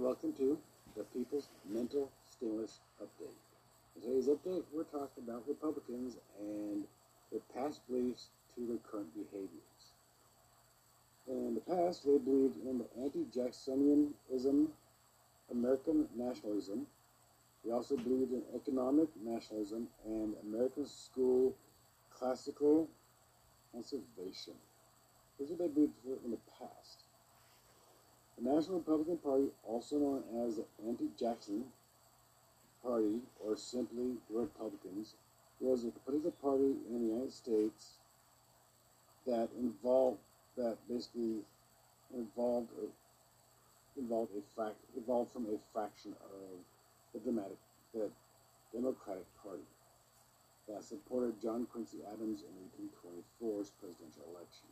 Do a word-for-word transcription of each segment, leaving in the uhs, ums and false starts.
welcome to the People's Mental Stimulus Update. In today's update, we're talking about Republicans and their past beliefs to their current behaviors. In the past, they believed in the anti-Jacksonianism, American nationalism. They also believed in economic nationalism and American school classical conservation. This is what they believed in the past. The National Republican Party, also known as the Anti-Jackson Party, or simply the Republicans, was a political party in the United States that involved that basically involved a, involved a fact evolved from a fraction of the Democratic the Democratic Party that supported John Quincy Adams in eighteen twenty-four's presidential elections.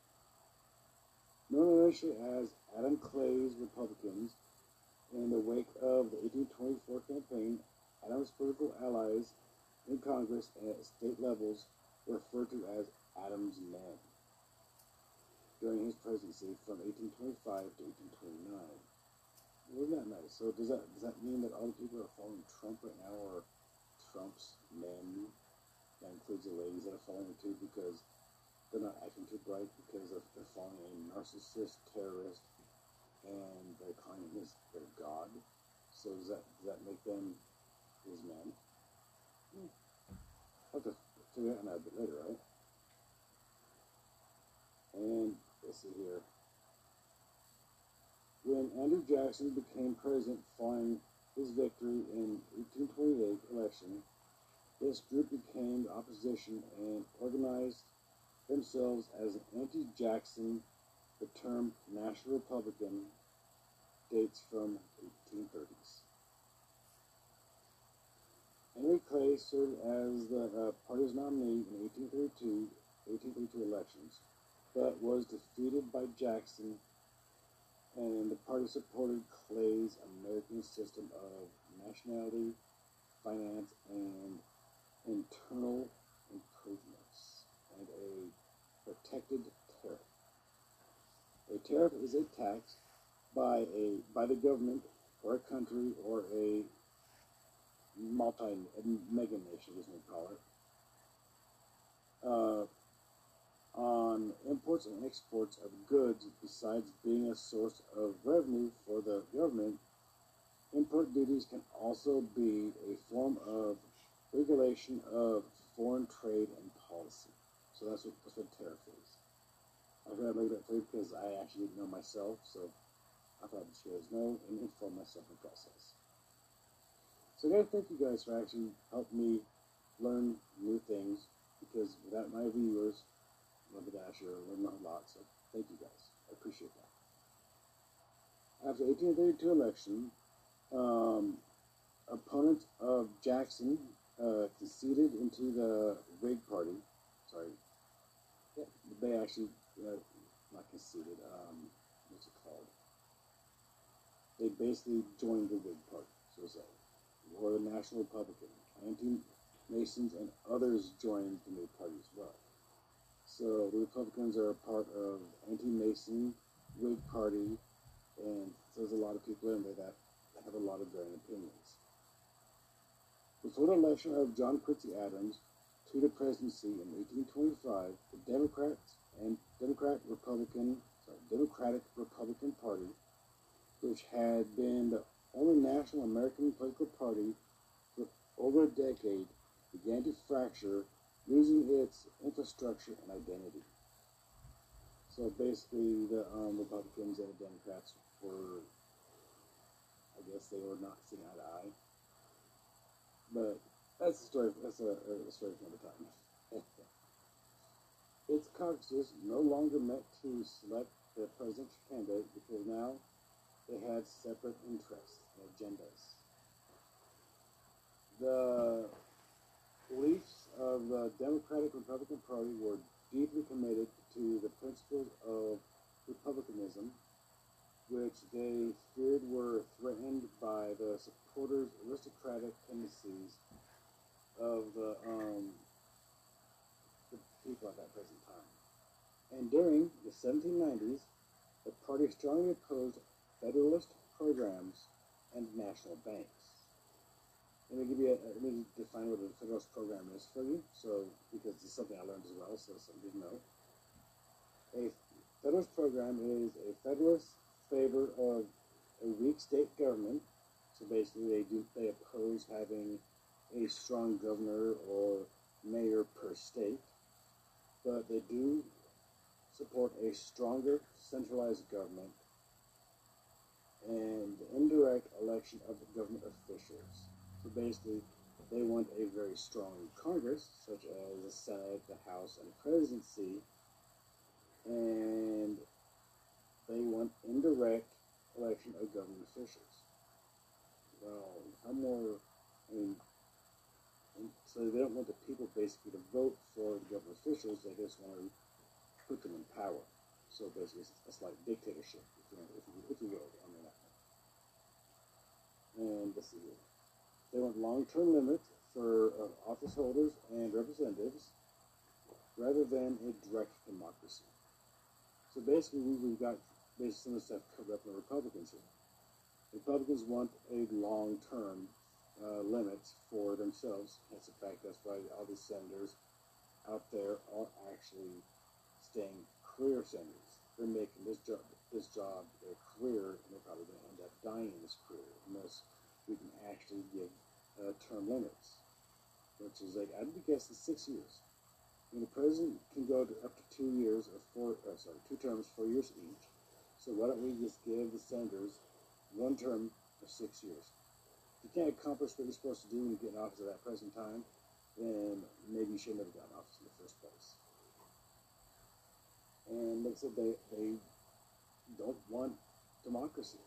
Known initially as Adam Clay's Republicans, in the wake of the eighteen twenty-four campaign, Adams' political allies in Congress and at state levels were referred to as Adams' men during his presidency from eighteen twenty-five to eighteen twenty-nine. Wasn't that nice? So does that does that mean that all the people that are following Trump right now are Trump's men? That includes the ladies that are following him too, because they're not acting too bright because of, they're following a narcissist terrorist and they're calling him his their god. So does that does that make them his men? Hmm. I'll have to figure that out a bit later, right? And let's see here. When Andrew Jackson became president following his victory in eighteen twenty-eight election, this group became the opposition and organized themselves as an anti-Jackson. The term National Republican dates from eighteen thirties. Henry Clay served as the uh, party's nominee in eighteen thirty-two elections, but was defeated by Jackson, and the party supported Clay's American system of nationality, finance, and internal improvements, and a protected tariff. A tariff is a tax by a by the government or a country or a multi a mega nation, as we call it, uh, on imports and exports of goods. Besides being a source of revenue for the government, import duties can also be a form of regulation of foreign trade and policy. So that's what that's what tariff is. I thought I'd make that clear because I actually didn't know myself, so I thought I'd share this know and inform myself in the process. So I gotta thank you guys for actually helping me learn new things, because without my viewers, I'd actually learn a lot. So thank you guys. I appreciate that. After the eighteen thirty-two election, um, opponents of Jackson uh, conceded into the Whig Party. Sorry, yeah, they actually uh, not conceded. Um, what's it called? They basically joined the Whig Party, so to say, or the National Republican. Anti-Masons and others joined the new party as well. So the Republicans are a part of anti-Mason Whig Party, and there's a lot of people in there that have a lot of varying opinions. Before the election of John Quincy Adams to the presidency in eighteen twenty-five, the Democrats and Democrat Republican, sorry, Democratic Republican Party, which had been the only national American political party for over a decade, began to fracture, losing its infrastructure and identity. So basically, the um, Republicans and the Democrats were, I guess they were not seeing eye to eye. But that's a story. That's a, a story for another time. Its caucuses no longer met to select the presidential candidate because now they had separate interests and agendas. The beliefs of the Democratic Republican Party were deeply committed to the principles of republicanism, which they feared were threatened by the supporters' aristocratic tendencies of the, um, the people at that present time. And during the seventeen nineties, the party strongly opposed Federalist programs, and national banks. Let me give you a, let me define what a Federalist program is for you, so because it's something I learned as well, so some didn't know. A Federalist program is a Federalist favor of a weak state government. So basically, they do they oppose having a strong governor or mayor per state, but they do support a stronger centralized government and the indirect election of the government officials. So basically, they want a very strong Congress, such as the Senate, the House, and the presidency, and they want indirect election of government officials. Well, how more, I mean, so they don't want the people basically to vote for the government officials, they just want to put them in power. So basically, it's, it's like dictatorship, if you, if you, if you will, I mean, and let's see here. They want long-term limits for uh, office holders and representatives rather than a direct democracy. So basically, we, we've got basically some of the stuff covered up in the Republicans here. Republicans want a long-term uh, limits for themselves. That's a fact. That's why all these senators out there are actually staying career senators. They're making this job, this job their career, and they're probably going to end up dying in this career unless we can actually give uh, term limits, which is like I'd be guessing six years. I mean, the president can go to up to two years or four, uh, sorry, two terms, four years each. So why don't we just give the senators one term of six years? If you can't accomplish what you're supposed to do when you get in office at that present time, then maybe you should never got in office in the first place. And like I said, they, they don't want democracy.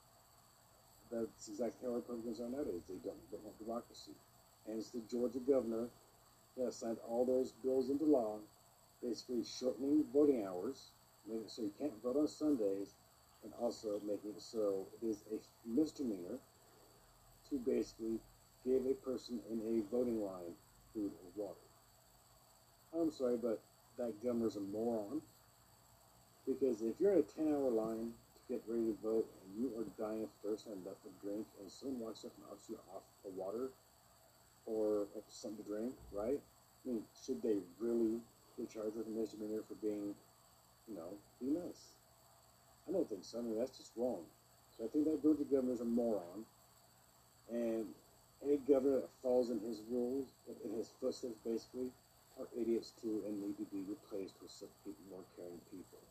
That's exactly how Republicans are nowadays. They don't, don't want democracy. And it's the Georgia governor that signed all those bills into law, basically shortening voting hours, making it so you can't vote on Sundays, and also making it so it is a misdemeanor to basically give a person in a voting line food or water. I'm sorry, but that governor's a moron. Because if you're in a ten-hour line to get ready to vote and you are dying of thirst and nothing to drink, and someone walks up and offers you off a water or something to drink, right? I mean, should they really be charged with a misdemeanor for being, you know, be nice? I don't think so. I mean, that's just wrong. So I think that Georgia governor's a moron, and any governor that falls in his rules, in his footsteps, basically, are idiots too and need to be replaced with some people, more caring people.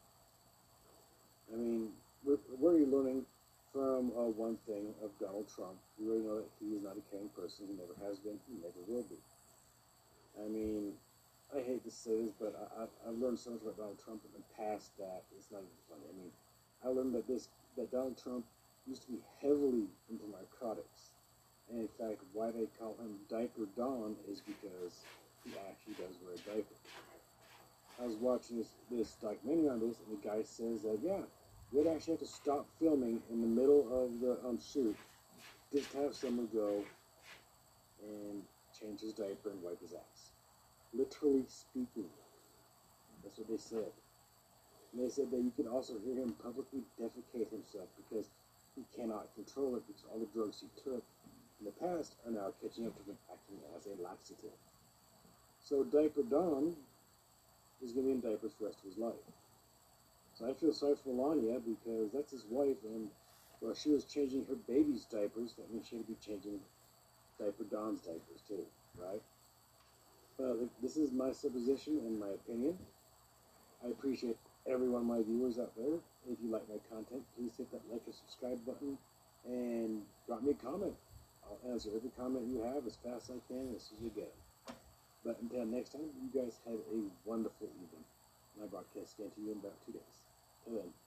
I mean, we're, we're already learning from uh, one thing of Donald Trump. We already know that he is not a caring person. He never has been. He never will be. I mean, I hate to say this, but I, I, I've learned so much about Donald Trump in the past that it's not even funny. I mean, I learned that this that Donald Trump used to be heavily into narcotics. And in fact, why they call him Diaper Don is because he actually does wear a diaper. I was watching this, this documentary on this, and the guy says that, yeah, we'd actually have to stop filming in the middle of the um, shoot just to have someone go and change his diaper and wipe his ass. Literally speaking. That's what they said. And they said that you can also hear him publicly defecate himself because he cannot control it because all the drugs he took in the past are now catching up to him, acting as a laxative. So Diaper Don is going to be in diapers for the rest of his life. So I feel sorry for Melania because that's his wife, and while she was changing her baby's diapers, that means she would be changing Diaper Don's diapers too, right? But this is my supposition and my opinion. I appreciate every one of my viewers out there. If you like my content, please hit that like or subscribe button and drop me a comment. I'll answer every comment you have as fast as I can as soon as you get it. But until next time, you guys have a wonderful evening. My broadcast again to you in about two days. Till then.